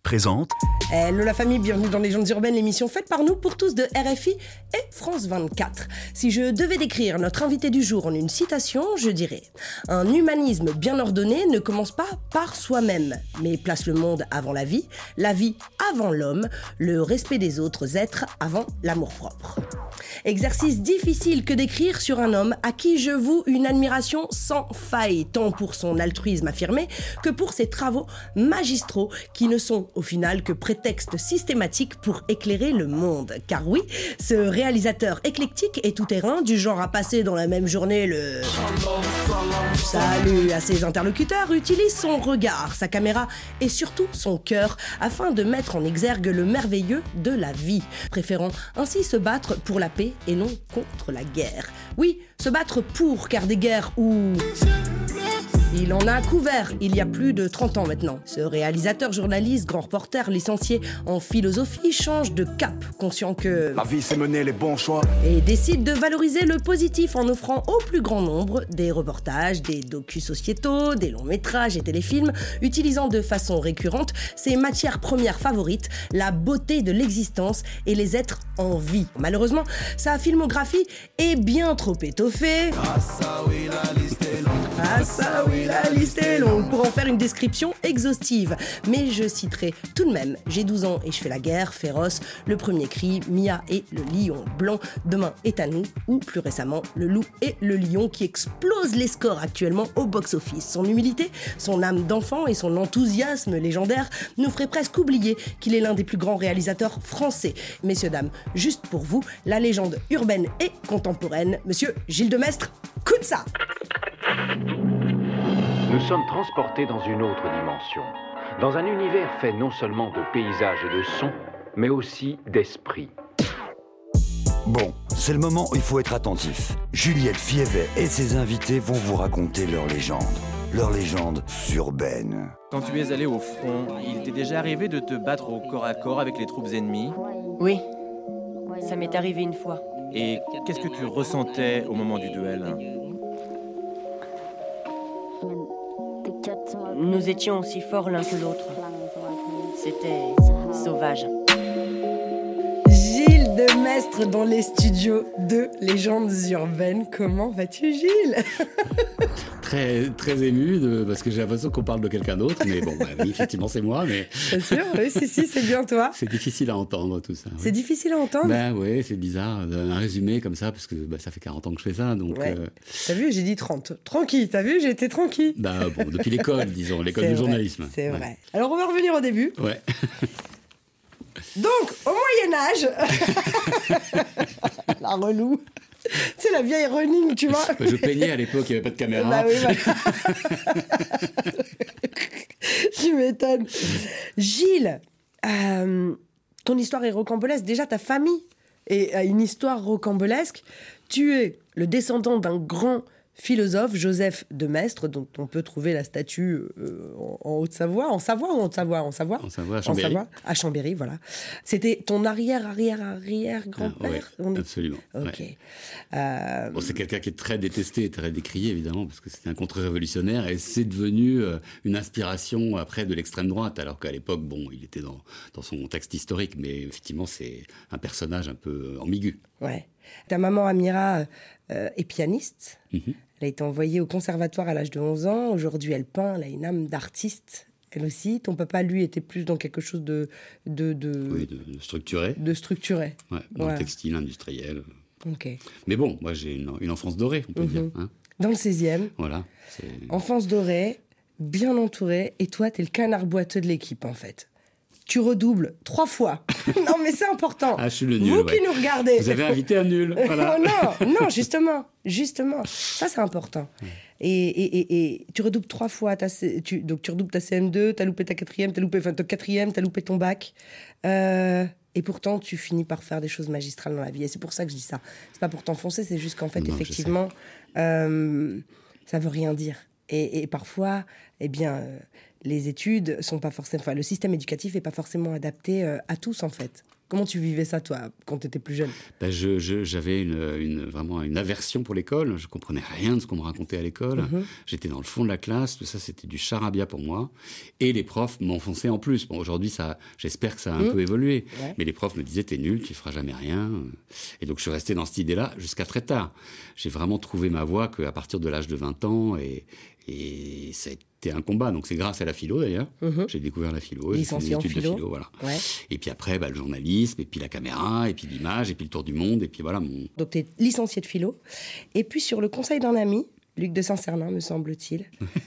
présente... Hello la famille, bienvenue dans Légendes urbaines, l'émission faite par nous pour tous de RFI et France 24. Si je devais décrire notre invité du jour en une citation, je dirais « Un humanisme bien ordonné ne commence pas par soi-même, mais place le monde avant la vie avant l'homme, le respect des autres êtres avant l'amour-propre. » Exercice difficile que d'écrire sur un homme à qui je voue une admiration sans faille, tant pour son altruisme affirmé que pour ses travaux magistraux qui ne sont au final que prétexte systématique pour éclairer le monde. Car oui, ce réalisateur éclectique et tout-terrain, du genre à passer dans la même journée le salut à ses interlocuteurs, utilise son regard, sa caméra et surtout son cœur afin de mettre en exergue le merveilleux de la vie, préférant ainsi se battre pour la paix et non contre la guerre. Oui, se battre pour, car des guerres où... Il en a couvert il y a plus de 30 ans maintenant. Ce réalisateur, journaliste, grand reporter, licencié en philosophie, change de cap, conscient que... La vie, c'est mener les bons choix. Et décide de valoriser le positif en offrant au plus grand nombre des reportages, des docus-sociétaux, des longs métrages et téléfilms, utilisant de façon récurrente ses matières premières favorites, la beauté de l'existence et les êtres en vie. Malheureusement, sa filmographie est bien trop étoffée. Ah ça oui, la liste est longue. Ah ça oui, la liste est longue pour en faire une description exhaustive. Mais je citerai tout de même J'ai 12 ans et je fais la guerre, Féroce, Le Premier Cri, Mia et le Lion Blanc, Demain est à nous, ou plus récemment Le Loup et le Lion qui explose les scores actuellement au box-office. Son humilité, son âme d'enfant et son enthousiasme légendaire nous feraient presque oublier qu'il est l'un des plus grands réalisateurs français. Messieurs, dames, juste pour vous, la légende urbaine et contemporaine, monsieur Gilles Demestre, coup de ça! Nous sommes transportés dans une autre dimension, dans un univers fait non seulement de paysages et de sons, mais aussi d'esprit. Bon, c'est le moment où il faut être attentif. Juliette Fievet et ses invités vont vous raconter leur légende urbaine. Quand tu es allé au front, il t'est déjà arrivé de te battre au corps à corps avec les troupes ennemies? Oui, ça m'est arrivé une fois. Et qu'est-ce que tu ressentais au moment du duel? Nous étions aussi forts l'un que l'autre. C'était sauvage. Gilles Demestre dans les studios de Légendes urbaines. Comment vas-tu, Gilles? Très, très ému parce que j'ai l'impression qu'on parle de quelqu'un d'autre, mais bon, oui, effectivement, c'est moi, mais... Bien sûr, oui, si, c'est bien toi. C'est difficile à entendre, tout ça. Oui. C'est difficile à entendre? Ben oui, c'est bizarre, un résumé comme ça, parce que ça fait 40 ans que je fais ça, donc... Ouais. T'as vu, j'ai dit 30. Tranquille, t'as vu, j'ai été tranquille. Bon, depuis l'école, disons, l'école du journalisme. C'est vrai. Alors, on va revenir au début. Ouais. Donc, au Moyen-Âge... La relou. C'est la vieille running, tu vois. Je peignais à l'époque, il n'y avait pas de caméra. Bah oui, Tu m'étonnes. Gilles, ton histoire est rocambolesque. Déjà, ta famille a une histoire rocambolesque. Tu es le descendant d'un grand philosophe, Joseph de Maistre, dont on peut trouver la statue en Haute-Savoie. En Savoie ou en Haute-Savoie? En Savoie. En Savoie, à Chambéry. En Savoie, à Chambéry, voilà. C'était ton arrière-grand-père? Oui, absolument. Ok. Ouais. Bon, c'est quelqu'un qui est très détesté et très décrié, évidemment, parce que c'était un contre-révolutionnaire, et c'est devenu une inspiration après de l'extrême droite, alors qu'à l'époque, bon, il était dans son contexte historique, mais effectivement, c'est un personnage un peu ambigu. Ouais. Ta maman, Amira, est pianiste. Mm-hmm. Elle a été envoyée au conservatoire à l'âge de 11 ans. Aujourd'hui, elle peint. Elle a une âme d'artiste, elle aussi. Ton papa, lui, était plus dans quelque chose de structuré. De structuré. Ouais, dans le textile industriel. Ok. Mais bon, moi, j'ai une enfance dorée, on peut dire. Hein. Dans le 16e. Voilà. Enfance dorée, bien entourée. Et toi, t'es le canard boiteux de l'équipe, en fait. Tu redoubles 3 fois. Non, mais c'est important. Ah, je suis le nul. Vous qui nous regardez. Vous avez invité un nul. Voilà. non, justement. Ça, c'est important. Et tu redoubles 3 fois. Donc, tu redoubles ta CM2, t'as loupé ta 4e, t'as loupé ton bac. Et pourtant, tu finis par faire des choses magistrales dans la vie. Et c'est pour ça que je dis ça. C'est pas pour t'enfoncer, c'est juste qu'en fait, effectivement, ça veut rien dire. Et parfois, eh bien, les études sont pas forcément... Enfin, le système éducatif n'est pas forcément adapté à tous, en fait. Comment tu vivais ça, toi, quand tu étais plus jeune ? J'avais vraiment une aversion pour l'école. Je comprenais rien de ce qu'on me racontait à l'école. J'étais dans le fond de la classe. Tout ça, c'était du charabia pour moi. Et les profs m'enfonçaient en plus. Bon, aujourd'hui, j'espère que ça a un peu évolué. Ouais. Mais les profs me disaient, t'es nul, tu feras jamais rien. Et donc, je suis resté dans cette idée-là jusqu'à très tard. J'ai vraiment trouvé ma voie qu'à partir de l'âge de 20 ans. Et ça a été un combat. Donc, c'est grâce à la philo, d'ailleurs. J'ai découvert la philo. J'ai fait des études de philo. Voilà. Ouais. Et puis après, le journalisme, et puis la caméra, et puis l'image, et puis le tour du monde. Et puis voilà. Donc, tu es licencié de philo. Et puis, sur le conseil d'un ami, Luc de Saint-Cernin, me semble-t-il,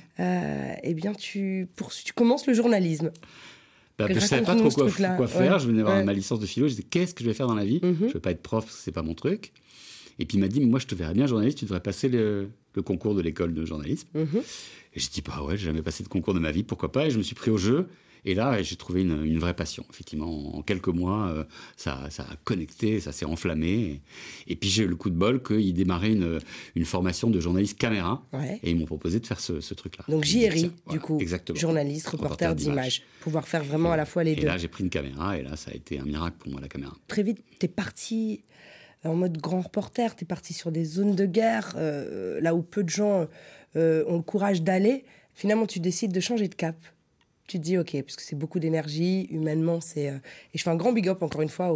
eh bien, tu commences le journalisme. Je ne savais pas trop quoi faire. Je venais avoir ma licence de philo. Je disais, qu'est-ce que je vais faire dans la vie ? Je ne veux pas être prof, parce que ce n'est pas mon truc. Et puis il m'a dit, moi je te verrais bien journaliste, tu devrais passer le concours de l'école de journalisme. Et j'ai dit, j'ai jamais passé de concours de ma vie, pourquoi pas ? Et je me suis pris au jeu. Et là, j'ai trouvé une vraie passion. Effectivement, en quelques mois, ça a connecté, ça s'est enflammé. Et puis j'ai eu le coup de bol qu'ils démarraient une formation de journaliste caméra. Ouais. Et ils m'ont proposé de faire ce truc-là. Donc JRI, du coup, exactement. Journaliste, reporter d'image. Pouvoir faire vraiment à la fois les deux. Et là, j'ai pris une caméra, et là, ça a été un miracle pour moi, la caméra. Très vite, t'es parti en mode grand reporter, t'es parti sur des zones de guerre, là où peu de gens ont le courage d'aller. Finalement, tu décides de changer de cap. Tu te dis, OK, parce que c'est beaucoup d'énergie, humainement, c'est... Et je fais un grand big up, encore une fois,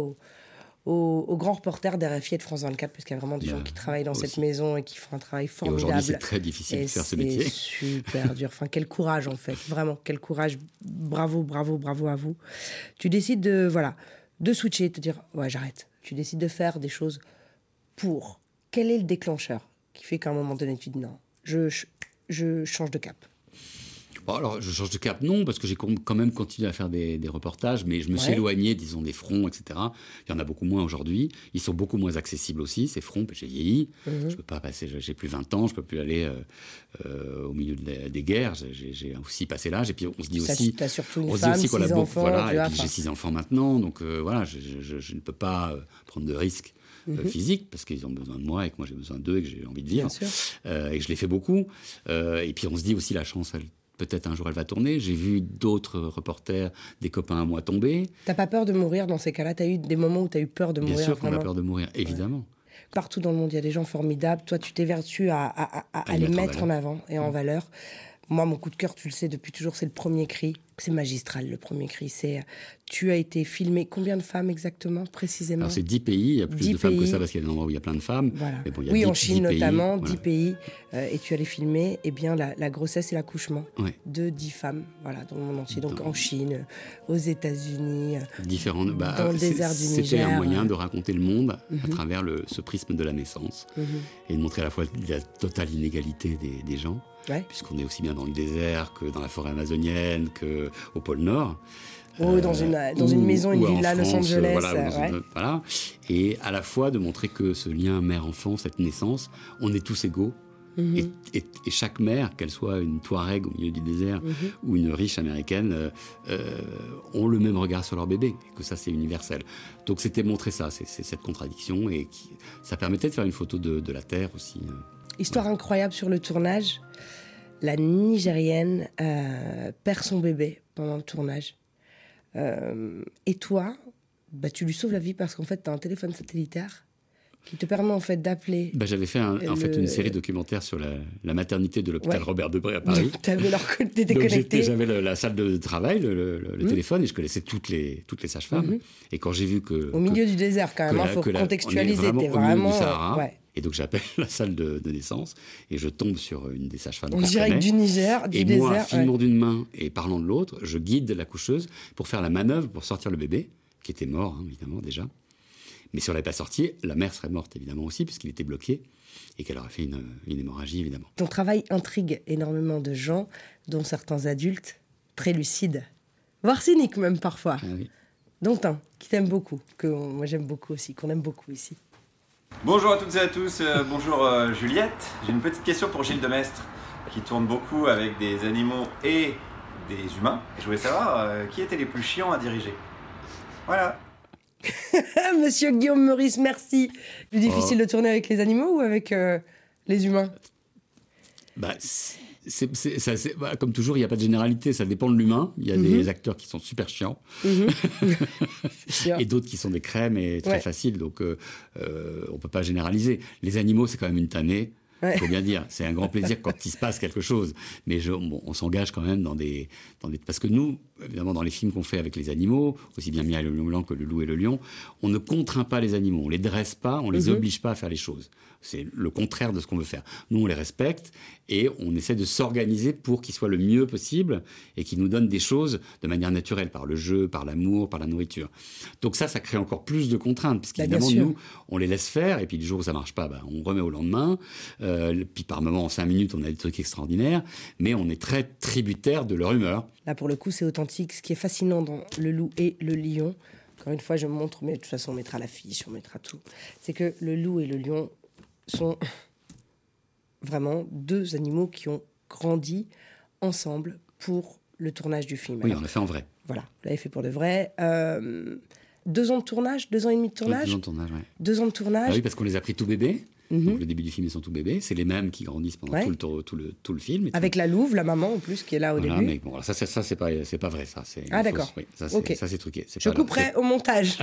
aux grands reporters d'RFI et de France 24, parce qu'il y a vraiment des gens qui travaillent dans cette maison et qui font un travail formidable. Et aujourd'hui, c'est très difficile de faire ce métier. C'est super dur. Enfin, quel courage, en fait. Vraiment, quel courage. Bravo à vous. Tu décides de switcher, de te dire, j'arrête. Tu décides de faire des choses pour. Quel est le déclencheur qui fait qu'à un moment donné, tu dis, non, je change de cap ? Alors, je change de cap, non, parce que j'ai quand même continué à faire des reportages, mais je me suis éloigné, disons, des fronts, etc. Il y en a beaucoup moins aujourd'hui. Ils sont beaucoup moins accessibles aussi, ces fronts. J'ai vieilli. Je peux pas passer, j'ai plus 20 ans, je peux plus aller au milieu des guerres. J'ai aussi passé l'âge. Et puis, on se dit aussi... T'as surtout une femme, 6 enfants. Voilà, et puis j'ai 6 enfants maintenant. Donc, je ne peux pas prendre de risques. Physique, parce qu'ils ont besoin de moi et que moi j'ai besoin d'eux et que j'ai envie de vivre. Et je l'ai fait beaucoup. Et puis on se dit aussi, la chance, peut-être un jour elle va tourner. J'ai vu d'autres reporters, des copains à moi tomber. T'as pas peur de mourir dans ces cas-là ? T'as eu des moments où t'as eu peur de mourir ? Bien sûr qu'on a peur de mourir, évidemment. Partout dans le monde, il y a des gens formidables. Toi, tu t'évertues à les mettre en avant et en valeur. Moi, mon coup de cœur, tu le sais depuis toujours, c'est le premier cri. C'est magistral, le premier cri. Tu as été filmé. Combien de femmes exactement, précisément ? Alors, c'est 10 pays. Il y a plus de femmes que ça parce qu'il y a des endroits où il y a plein de femmes. Voilà. Mais bon, il y a oui, 10, en Chine 10 notamment, pays, 10 pays. Et tu allais filmer la grossesse et l'accouchement de 10 femmes dans le monde entier. Donc en Chine, aux États-Unis, dans le désert du Niger. C'était un moyen de raconter le monde à travers ce prisme de la naissance et de montrer à la fois la totale inégalité des gens. Puisqu'on est aussi bien dans le désert que dans la forêt amazonienne, qu'au pôle Nord. Dans une maison, une villa à Los Angeles. Voilà. Et à la fois de montrer que ce lien mère-enfant, cette naissance, on est tous égaux. Et chaque mère, qu'elle soit une Touareg au milieu du désert ou une riche américaine, ont le même regard sur leur bébé, et que ça c'est universel. Donc c'était montrer ça, c'est cette contradiction, et ça permettait de faire une photo de la Terre aussi. Histoire incroyable sur le tournage. La Nigérienne perd son bébé pendant le tournage. Et toi, tu lui sauves la vie parce qu'en fait, tu as un téléphone satellitaire qui te permet en fait d'appeler... j'avais fait une série documentaire sur la maternité de l'hôpital Robert Debré à Paris. T'étais connecté. J'avais la salle de travail, le téléphone, et je connaissais toutes les sages-femmes. Et quand j'ai vu que... Au milieu du désert quand même, il faut contextualiser. T'es vraiment au milieu du Sahara. Et donc j'appelle la salle de naissance et je tombe sur une des sages-femmes. En direct du Niger, du désert. Et moi, filmant d'une main et parlant de l'autre, je guide l'accoucheuse pour faire la manœuvre pour sortir le bébé, qui était mort, évidemment, déjà. Mais si on ne l'avait pas sorti, la mère serait morte, évidemment, aussi, puisqu'il était bloqué et qu'elle aurait fait une hémorragie, évidemment. Ton travail intrigue énormément de gens, dont certains adultes, très lucides, voire cyniques même parfois. Dont un qui t'aime beaucoup, que moi j'aime beaucoup aussi, qu'on aime beaucoup ici. Bonjour à toutes et à tous, bonjour Juliette. J'ai une petite question pour Gilles Demestre, qui tourne beaucoup avec des animaux et des humains. Je voulais savoir qui étaient les plus chiants à diriger. Voilà. Monsieur Guillaume Meurice, merci. Plus difficile de tourner avec les animaux ou avec les humains ? Voilà, comme toujours, il n'y a pas de généralité, ça dépend de l'humain. Il y a des acteurs qui sont super chiants et d'autres qui sont des crèmes et très faciles, donc on ne peut pas généraliser. Les animaux, c'est quand même une tannée. Il faut bien dire, c'est un grand plaisir quand il se passe quelque chose. Mais on s'engage quand même dans des... Parce que nous, évidemment, dans les films qu'on fait avec les animaux, aussi bien Mia et le lion blanc que Le loup et le lion, on ne contraint pas les animaux, on les dresse pas, on les oblige pas à faire les choses. C'est le contraire de ce qu'on veut faire. Nous, on les respecte et on essaie de s'organiser pour qu'ils soient le mieux possible et qu'ils nous donnent des choses de manière naturelle, par le jeu, par l'amour, par la nourriture. Donc ça crée encore plus de contraintes, puisqu'évidemment, nous, on les laisse faire, et puis le jour où ça marche pas, on remet au lendemain. Puis par moment, en 5 minutes, on a des trucs extraordinaires, mais on est très tributaire de leur humeur. Là, pour le coup, c'est authentique. Ce qui est fascinant dans Le loup et le lion, encore une fois, je montre, mais de toute façon, on mettra l'affiche, on mettra tout, c'est que le loup et le lion sont vraiment 2 animaux qui ont grandi ensemble pour le tournage du film. Oui, on l'a fait en vrai. Voilà, vous l'avez fait pour de vrai. 2 ans de tournage, 2 ans et demi de tournage. 2 ans de tournage, oui. 2 ans de tournage. Ah oui, parce qu'on les a pris tout bébés. Donc, le début du film, ils sont tout bébés. C'est les mêmes qui grandissent pendant tout le film. Avec la louve, la maman en plus, qui est là au début. Mais bon, ça c'est pas vrai, ça. D'accord. Oui, ça, c'est truqué. Je couperai au montage.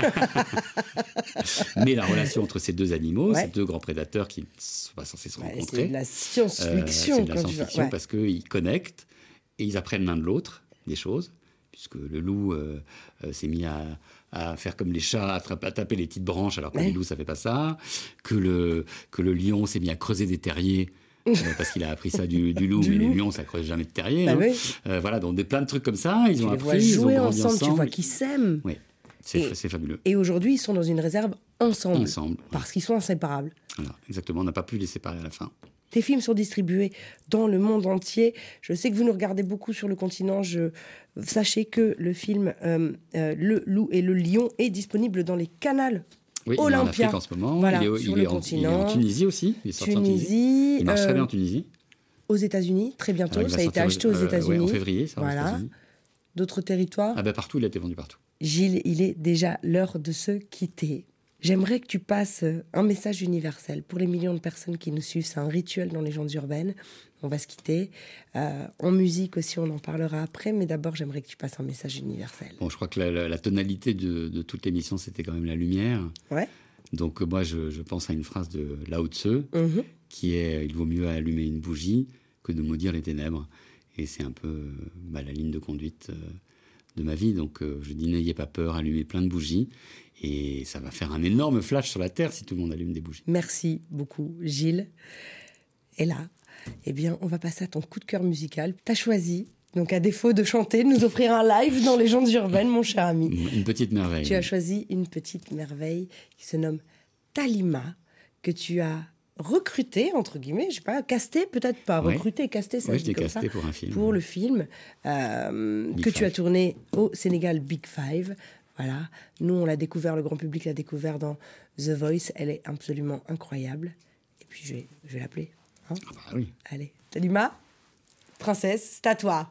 Mais la relation entre ces 2 animaux, ces 2 grands prédateurs qui ne sont pas censés se rencontrer. C'est de la science-fiction. C'est de la science-fiction parce qu'ils connectent et ils apprennent l'un de l'autre des choses. Puisque le loup s'est mis à faire comme les chats, à taper les petites branches, alors que les loups, ça fait pas ça. Que le lion s'est mis à creuser des terriers, parce qu'il a appris ça du loup, mais les lions, ça creuse jamais de terriers. Voilà, donc plein de trucs comme ça, ils ont appris, ils ont grandi ensemble. Tu vois qu'ils s'aiment. Oui, c'est fabuleux. Et aujourd'hui, ils sont dans une réserve ensemble parce qu'ils sont inséparables. Voilà, exactement, on n'a pas pu les séparer à la fin. Tes films sont distribués dans le monde entier. Je sais que vous nous regardez beaucoup sur le continent. Sachez que le film Le loup et le lion est disponible dans les canals Olympia. Il est en Afrique en ce moment. Voilà, il est en Tunisie aussi. Il est sorti en Tunisie. Il marche très bien en Tunisie. Aux États-Unis, très bientôt. Ça a été acheté aux États-Unis. En février, ça va aux États-Unis. D'autres territoires. Partout, il a été vendu partout. Gilles, il est déjà l'heure de se quitter. J'aimerais que tu passes un message universel pour les millions de personnes qui nous suivent. C'est un rituel dans Légendes urbaines. On va se quitter. En musique aussi, on en parlera après. Mais d'abord, j'aimerais que tu passes un message universel. Bon, je crois que la tonalité de toute l'émission, c'était quand même la lumière. Ouais. Donc moi, je pense à une phrase de Lao Tzu, qui est « Il vaut mieux allumer une bougie que de maudire les ténèbres ». Et c'est un peu la ligne de conduite de ma vie. Donc je dis « N'ayez pas peur, allumez plein de bougies ». Et ça va faire un énorme flash sur la Terre si tout le monde allume des bougies. Merci beaucoup, Gilles. Et là, on va passer à ton coup de cœur musical. Tu as choisi, donc à défaut de chanter, de nous offrir un live dans Légendes urbaines, mon cher ami. Une petite merveille. Tu as choisi une petite merveille qui se nomme Talima, que tu as recruté, entre guillemets, je sais pas, casté, peut-être pas, recruté, casté, ça se dit comme ça. Oui, je l'ai casté pour un film. Pour le film que tu as tourné au Sénégal, Big Five. Voilà, nous on l'a découvert, le grand public l'a découvert dans The Voice, elle est absolument incroyable. Et puis je vais l'appeler. Hein, oui. Allez, Talima, princesse, c'est à toi.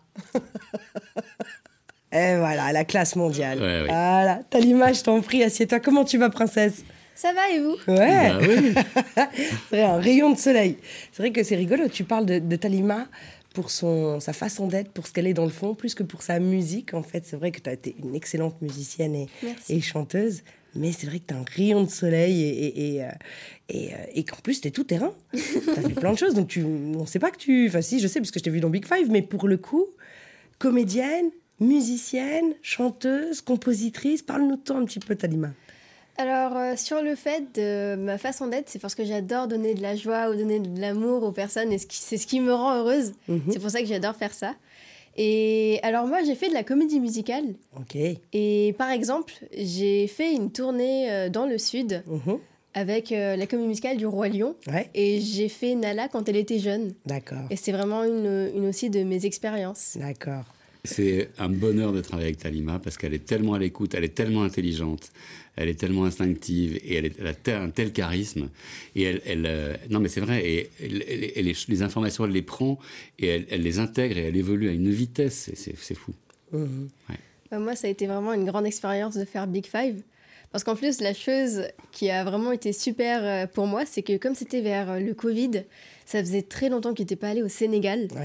Et voilà, la classe mondiale. Ouais. Voilà, Talima, je t'en prie, assieds-toi. Comment tu vas, princesse ? Ça va et vous ? Ouais. Oui. C'est vrai, un rayon de soleil. C'est vrai que c'est rigolo, tu parles de Talima pour sa façon d'être, pour ce qu'elle est dans le fond, plus que pour sa musique. En fait, c'est vrai que tu as été une excellente musicienne et chanteuse, mais c'est vrai que tu as un rayon de soleil et qu'en plus, tu es tout terrain. Tu as fait plein de choses, donc on ne sait pas que tu... Enfin si, je sais, parce que je t'ai vu dans Big Five, mais pour le coup, comédienne, musicienne, chanteuse, compositrice, parle-nous de toi un petit peu, Talima. Alors, sur le fait de ma façon d'être, c'est parce que j'adore donner de la joie ou donner de l'amour aux personnes et c'est ce qui me rend heureuse. C'est pour ça que j'adore faire ça. Et alors moi, j'ai fait de la comédie musicale. Ok. Et par exemple, j'ai fait une tournée dans le sud avec la comédie musicale du Roi Lion. Ouais. Et j'ai fait Nala quand elle était jeune. D'accord. Et c'est vraiment une aussi de mes expériences. D'accord. C'est un bonheur de travailler avec Talima parce qu'elle est tellement à l'écoute, elle est tellement intelligente, elle est tellement instinctive et elle a un tel charisme. Et non mais c'est vrai, et les informations, elle les prend et elle les intègre et elle évolue à une vitesse, c'est fou. Ouais. Moi, ça a été vraiment une grande expérience de faire Big Five. Parce qu'en plus, la chose qui a vraiment été super pour moi, c'est que comme c'était vers le Covid, ça faisait très longtemps qu'il n'était pas allé au Sénégal. Ouais.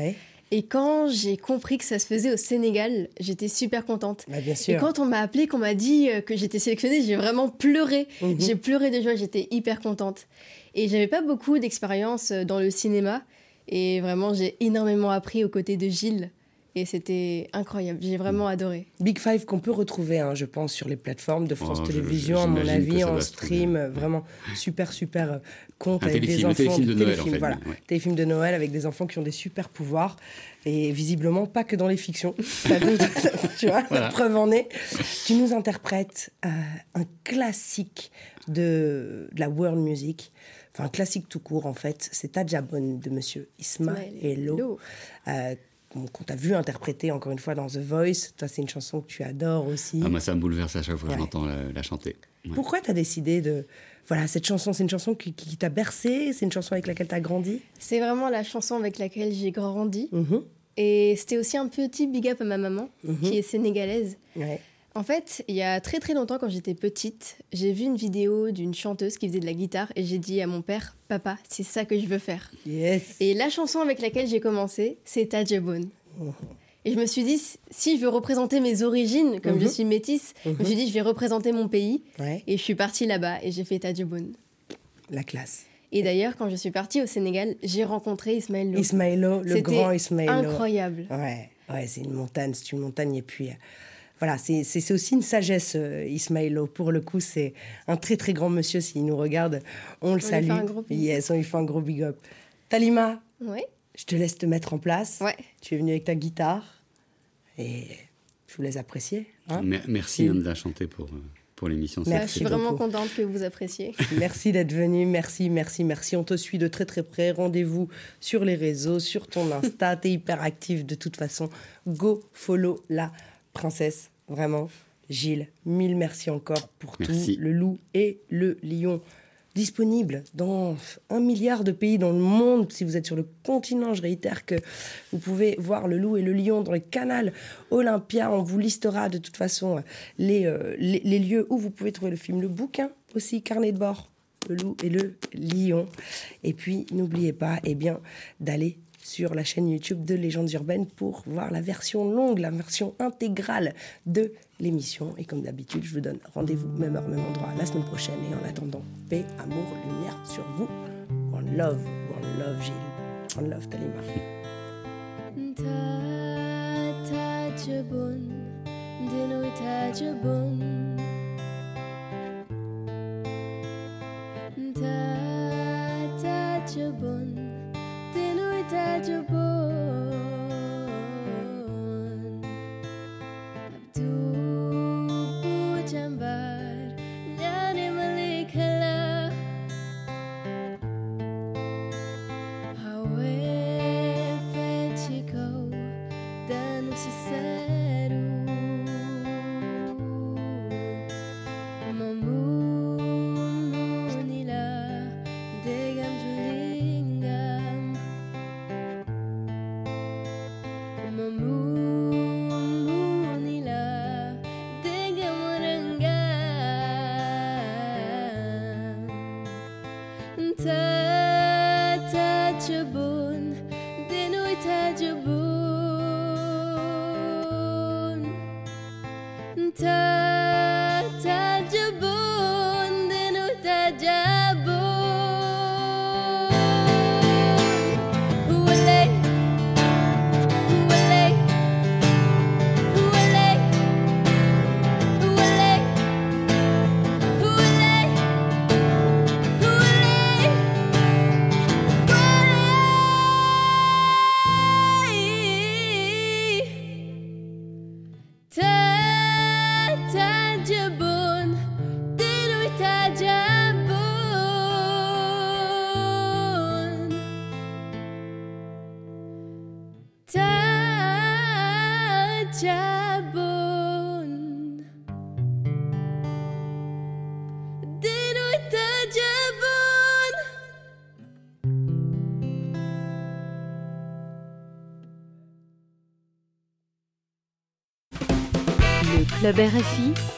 Et quand j'ai compris que ça se faisait au Sénégal, j'étais super contente. Bah, bien sûr. Et quand on m'a appelé, qu'on m'a dit que j'étais sélectionnée, j'ai vraiment pleuré. J'ai pleuré de joie, j'étais hyper contente. Et j'avais pas beaucoup d'expérience dans le cinéma. Et vraiment, j'ai énormément appris aux côtés de Gilles. Et c'était incroyable, j'ai vraiment adoré. Big Five qu'on peut retrouver, je pense, sur les plateformes de France Oh, Télévisions, à mon j'imagine que avis, ça en va se stream. trouver. Vraiment super conte Un avec des téléfilm, enfants. téléfilm de Noël, en fait, voilà. ouais. Téléfilm de Noël avec des enfants qui ont des super pouvoirs. Et visiblement, pas que dans les fictions. Tu vois, Voilà. la preuve en est. Tu nous interprètes un classique de la world music. Enfin, un classique tout court, en fait. C'est Tadjabon de monsieur Ismaël Hello. Qu'on t'a vu interpréter encore une fois dans The Voice. Toi, c'est une chanson que tu adores aussi. Ah, moi, ça me bouleverse à chaque fois que je l'entends la chanter. Ouais. Pourquoi t'as décidé de... Voilà, cette chanson, c'est une chanson qui t'a bercé, c'est une chanson avec laquelle t'as grandi. C'est vraiment la chanson avec laquelle j'ai grandi. Et c'était aussi un petit big up à ma maman, qui est sénégalaise. Ouais. En fait, il y a très très longtemps, quand j'étais petite, j'ai vu une vidéo d'une chanteuse qui faisait de la guitare et j'ai dit à mon père, « Papa, c'est ça que je veux faire. » Yes. Et la chanson avec laquelle j'ai commencé, c'est Tadjabon. Et je me suis dit, si je veux représenter mes origines, comme je suis métisse, je me suis dit, je vais représenter mon pays. Ouais. Et je suis partie là-bas et j'ai fait Tadjabon. La classe. Et d'ailleurs, quand je suis partie au Sénégal, j'ai rencontré Ismaël Lo. Ismaël Lo, le grand Ismaël Lo. Incroyable. Ouais, c'est une montagne. Et puis, voilà, c'est aussi une sagesse, Ismaël Lo. Pour le coup, c'est un très, très grand monsieur. S'il nous regarde, on le salue. Lui fait un gros big up. Yes, on lui fait un gros big up. Talima, Ouais. je te laisse te mettre en place. Ouais. Tu es venue avec ta guitare. Et je vous laisse apprécier. Merci de la chanter pour l'émission. Merci. Je suis vraiment contente que vous appréciez. Merci d'être venu, merci. On te suit de très très près. Rendez-vous sur les réseaux, sur ton Insta. T'es hyper active de toute façon. Go follow la princesse, vraiment. Gilles, mille merci encore pour tout. Le loup et le lion. Disponible dans 1 milliard de pays dans le monde. Si vous êtes sur le continent, je réitère que vous pouvez voir le loup et le lion dans le canal Olympia. On vous listera de toute façon les lieux où vous pouvez trouver le film, le bouquin aussi, carnet de bord, le loup et le lion. Et puis, n'oubliez pas d'aller sur la chaîne YouTube de Légendes Urbaines pour voir la version longue, la version intégrale de l'émission. Et comme d'habitude, je vous donne rendez-vous, même heure, même endroit, la semaine prochaine. Et en attendant, paix, amour, lumière sur vous. One love Gilles. One love Talima. Le Club RFI